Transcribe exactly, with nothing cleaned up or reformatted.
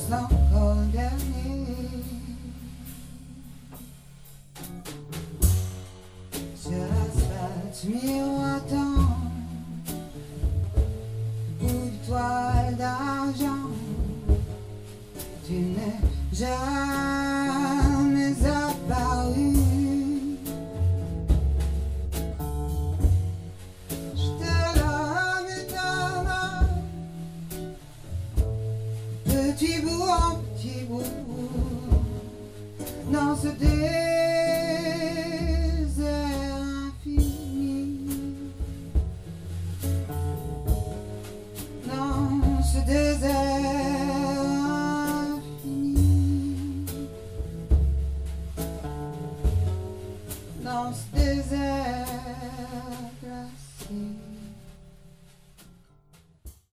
reste encore le dernier. Sur l'asphalte miroitant, bout de toile d'argent, tu n'es jamais apparu. Je te lave ta main, petit bout en petit bout, dans ce désert infini, dans ce désert.